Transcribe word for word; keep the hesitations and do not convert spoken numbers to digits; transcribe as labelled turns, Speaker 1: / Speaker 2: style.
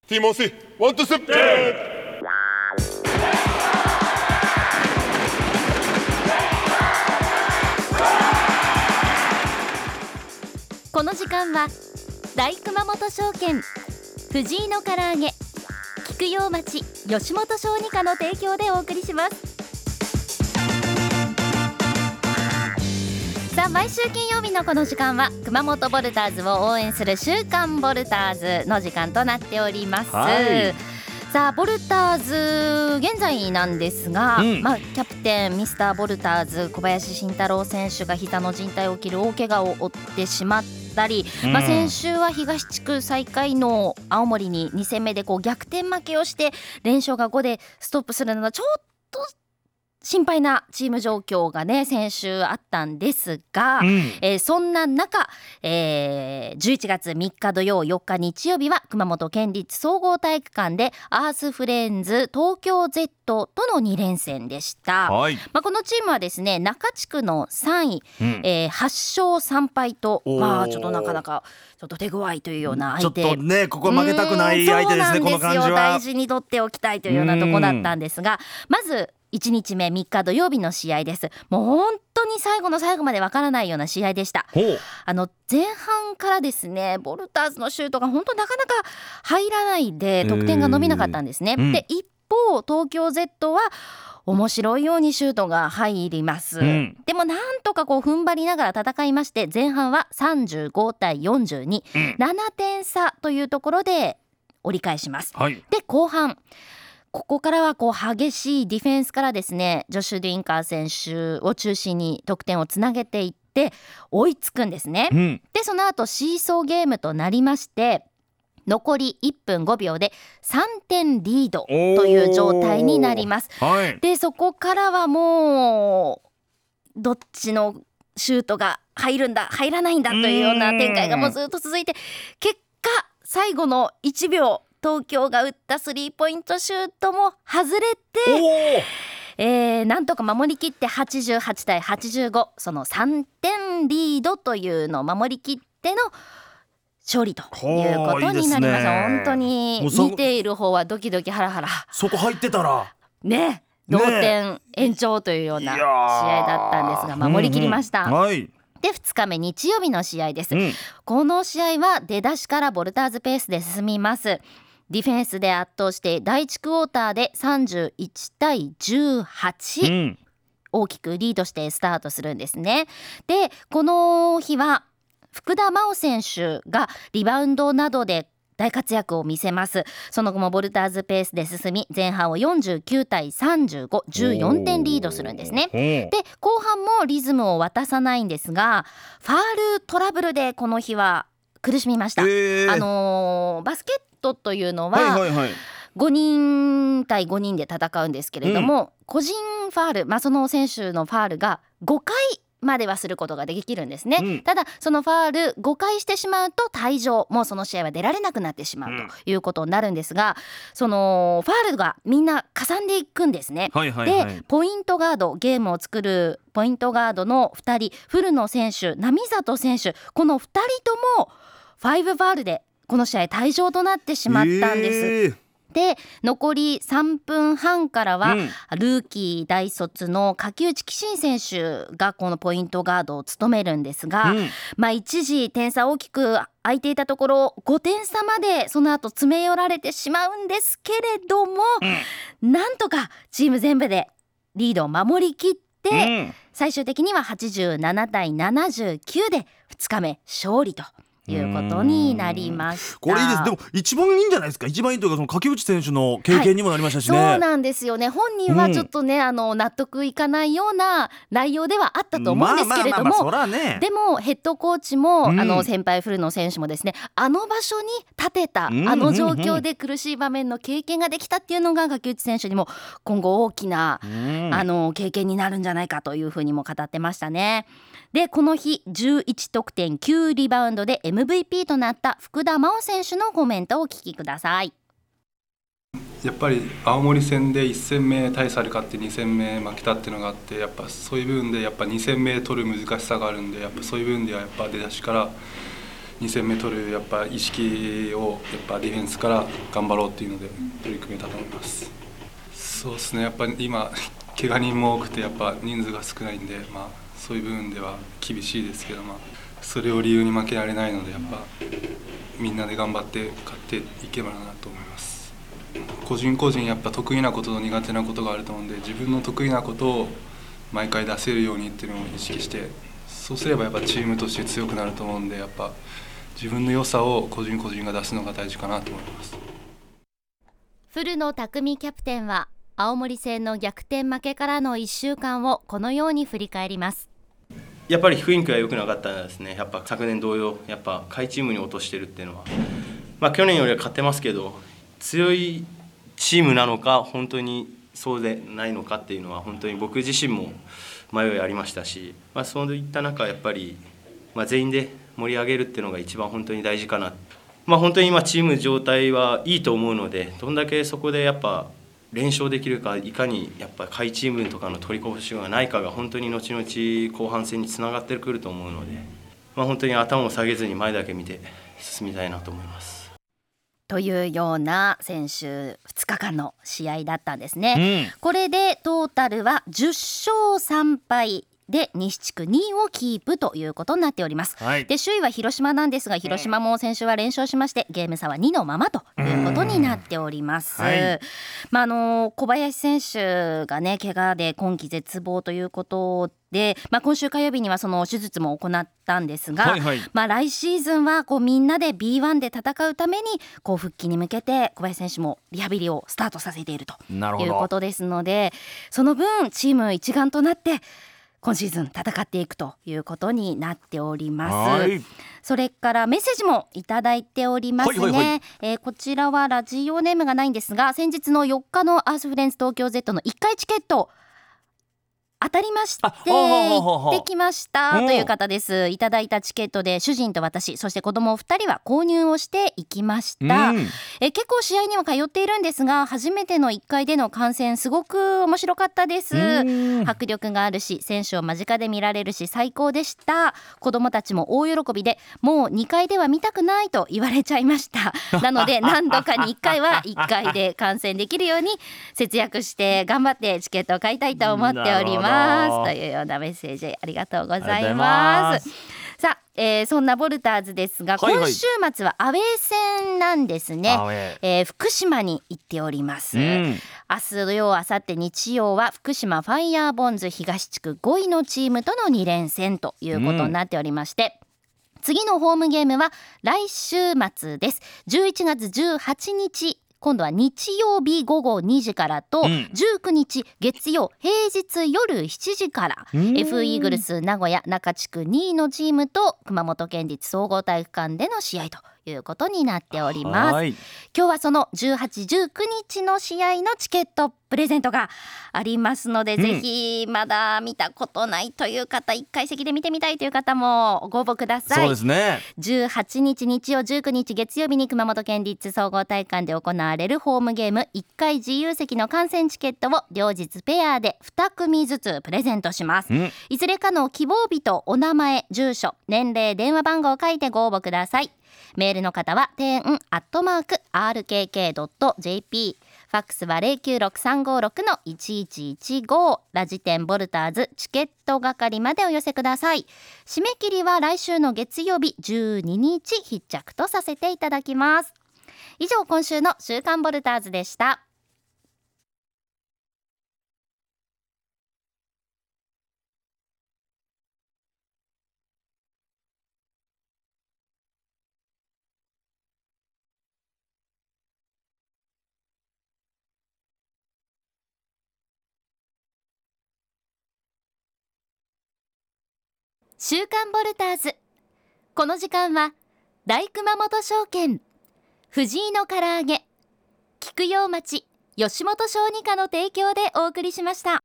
Speaker 1: ティモシーワンツーステップデッ
Speaker 2: この時間は大熊本証券、藤井の唐揚げ、菊陽町吉本小児科の提供でお送りします。さあ、毎週金曜日のこの時間は熊本ボルターズを応援する週刊ボルターズの時間となっております。はい、さあボルターズ現在なんですが、うんまあ、キャプテンミスターボルターズ小林慎太郎選手が膝の靭帯を切る大怪我を負ってしまったり、うんまあ、先週は東地区最下位の青森にに戦目でこう逆転負けをして連勝がごでストップするなどちょっと心配なチーム状況がね先週あったんですが、うんえー、そんな中、えー、じゅういちがつみっか土曜、よっか日曜日は熊本県立総合体育館でアースフレンズ東京 Z とのに連戦でした。はいまあ、このチームはですね中地区のさんい、うんえー、はっしょうさんぱいと、まあ、ちょっとなかなかちょっと手強いというような相手、
Speaker 3: ちょっとねここは負けたくない相手ですね。この感じは
Speaker 2: 大事に取っておきたいというようなところだったんですが、まずいちにちめみっか土曜日の試合です。もう本当に最後の最後までわからないような試合でした。あの前半からですねボルターズのシュートが本当なかなか入らないで得点が伸びなかったんですね。で一方東京 Z は面白いようにシュートが入ります、うん、でもなんとかこう踏ん張りながら戦いまして、前半はさんじゅうごたいよんじゅうに、うん、ななてんさというところで折り返します、はい、で後半ここからはこう激しいディフェンスからですねジョシュ・リンカー選手を中心に得点をつなげていって追いつくんですね、うん、でその後シーソーゲームとなりまして残りいっぷんごびょうでさんてんリードという状態になります、はい、でそこからはもうどっちのシュートが入るんだ入らないんだというような展開がもうずっと続いて、結果最後のいちびょう東京が打ったスリーポイントシュートも外れて、えー、なんとか守りきってはちじゅうはちたいはちじゅうご、そのさんてんリードというのを守りきっての勝利ということになりました。いいですね、本当に見ている方はドキドキハラハラ、
Speaker 3: そこ入ってたら
Speaker 2: ね同点延長というような試合だったんですが守りきりました、うんうんはい、でふつかめ日曜日の試合です、うん、この試合は出だしからボルターズペースで進みます。ディフェンスで圧倒してだいいちクォーターでさんじゅういちたいじゅうはち、うん、大きくリードしてスタートするんですね。でこの日は福田真央選手がリバウンドなどで大活躍を見せます。その後もボルターズペースで進み前半をよんじゅうきゅうたいさんじゅうご、じゅうよんてんリードするんですね。で後半もリズムを渡さないんですがファールトラブルでこの日は苦しみました、えーあのー、バスケットというのは、はいはいはい、ごにんたいごにんで戦うんですけれども、うん、個人ファール、まあ、その選手のファールがごかいまではすることができるんですね、うん、ただそのファールごかいしてしまうと退場、もうその試合は出られなくなってしまうということになるんですが、うん、そのファールがみんなかさんでいくんですね、はいはいはい、でポイントガード、ゲームを作るポイントガードのふたり、古野選手、並里選手、このふたりともファイブファールでこの試合退場となってしまったんです、えーで残りさんぷんはんからは、うん、ルーキー大卒の垣内貴信選手がこのポイントガードを務めるんですが、うんまあ、一時点差大きく空いていたところごてんさまでその後詰め寄られてしまうんですけれども、うん、なんとかチーム全部でリードを守りきって、うん、最終的にははちじゅうななたいななじゅうきゅうでふつかめ勝利ということになりました。
Speaker 3: これいいです。でも一番いいんじゃないですか。一番いいというかその垣内選手の経験にもなりましたしね、
Speaker 2: はい、そうなんですよね。本人はちょっとね、うん、あの納得いかないような内容ではあったと思うんですけれども、でもヘッドコーチも、うん、あの先輩古野選手もですね、あの場所に立てた、うん、あの状況で苦しい場面の経験ができたっていうのが垣内選手にも今後大きな、うん、あの経験になるんじゃないかというふうにも語ってましたね。でこの日じゅういちとくてんきゅうリバウンドで エムブイピー となった福田真央選手のコメントをお聞きください。
Speaker 4: やっぱり青森戦でいち戦目大差で勝ってに戦目負けたっていうのがあって、やっぱそういう部分でやっぱに戦目取る難しさがあるんで、やっぱそういう部分ではやっぱ出だしからに戦目取るやっぱ意識をやっぱディフェンスから頑張ろうっていうので取り組めたと思います。そうですね、やっぱり今怪我人も多くてやっぱ人数が少ないんで、まあ、そういう部分では厳しいですけど、まあ、それを理由に負けられないのでやっぱみんなで頑張って勝っていけばなと思います。個人個人やっぱ得意なことと苦手なことがあると思うんで、自分の得意なことを毎回出せるようにっていうのを意識して、そうすればやっぱチームとして強くなると思うんで、やっぱ自分の良さを個人個人が出すのが大事かなと思います。
Speaker 2: 古野拓実キャプテンは青森戦の逆転負けからのいっしゅうかんをこのように振り返ります。
Speaker 5: やっぱり雰囲気が良くなかったですね。やっぱ昨年同様やっぱ下位チームに落としてるっていうのは、まあ、去年よりは勝ってますけど、強いチームなのか本当にそうでないのかっていうのは本当に僕自身も迷いありましたし、まあ、そういった中やっぱり、まあ、全員で盛り上げるっていうのが一番本当に大事かな。まあ、本当に今チーム状態はいいと思うので、どんだけそこでやっぱ連勝できるか、いかにやっぱ下位チームとかの取りこぼしがないかが本当に後々後半戦につながってくると思うので、まあ、本当に頭を下げずに前だけ見て進みたいなと思います。
Speaker 2: というような先週ふつかかんの試合だったんですね、うん、これでトータルはじゅっしょうさんぱいで西地区にいをキープということになっております、はい、で首位は広島なんですが、広島も先週は連勝しましてゲーム差はにのままということになっております、はい。まあ、あの小林選手がね怪我で今季絶望ということで、まあ、今週火曜日にはその手術も行ったんですが、はいはい、まあ、来シーズンはこうみんなで ビーワン で戦うためにこう復帰に向けて小林選手もリハビリをスタートさせているということですので、その分チーム一丸となって今シーズン戦っていくということになっております。それからメッセージもいただいておりますね、はいはいはい。えー、こちらはラジオネームがないんですが、先日のよっかのアースフレンズ東京 ゼット のいっかいチケット当たりまして行ってきましたという方です。いただいたチケットで主人と私、そして子供ふたりは購入をしていきました、うん、え結構試合には通っているんですが、初めてのいっかいでの観戦すごく面白かったです。迫力があるし選手を間近で見られるし最高でした。子供たちも大喜びで、もうにかいでは見たくないと言われちゃいましたなので何度かにいっかいはいっかいで観戦できるように節約して頑張ってチケットを買いたいと思っておりますというようなメッセージありがとうございます。さあ、えー、そんなボルターズですが、はいはい、今週末はアウェー戦なんですね、えー、福島に行っております、うん、明日土曜、明後日日曜は福島ファイヤーボンズ東地区ごいのチームとのに連戦ということになっておりまして、うん、次のホームゲームは来週末です。じゅういちがつじゅうはちにち、今度は日曜日午後にじからと、うん、じゅうくにち月曜平日夜しちじから エフ イーグルス名古屋中地区にいのチームと熊本県立総合体育館での試合ということになっております。今日はそのじゅうはち、じゅうくにちの試合のチケットプレゼントがありますので、うん、ぜひまだ見たことないという方、いっかい席で見てみたいという方もご応募ください。
Speaker 3: そうですね、
Speaker 2: じゅうはちにち日曜、じゅうくにち月曜日に熊本県立総合体育館で行われるホームゲームいっかい自由席の観戦チケットを両日ペアでにくみずつプレゼントします、うん、いずれかの希望日とお名前、住所、年齢、電話番号を書いてご応募ください。メールの方はてんアットマーク アールケーケードットジェーピー、 ファックスは ゼロきゅうろくさんごろくのいちいちいちご、ラジテンボルターズチケット係までお寄せください。締め切りは来週の月曜日じゅうににち必着とさせていただきます。以上、今週の週刊ボルターズでした。週刊ボルターズ、この時間は大熊本証券、藤井の唐揚げ、菊陽町吉本小児科の提供でお送りしました。